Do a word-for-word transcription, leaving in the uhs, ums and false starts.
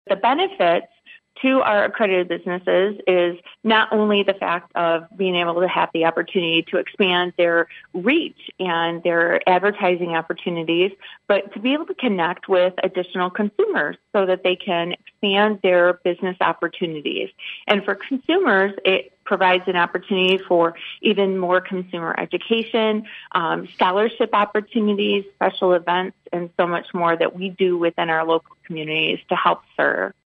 The benefits to our accredited businesses is not only the fact of being able to have the opportunity to expand their reach and their advertising opportunities, but to be able to connect with additional consumers so that they can expand their business opportunities. And for consumers, it provides an opportunity for even more consumer education, um, scholarship opportunities, special events, and so much more that we do within our local communities to help serve.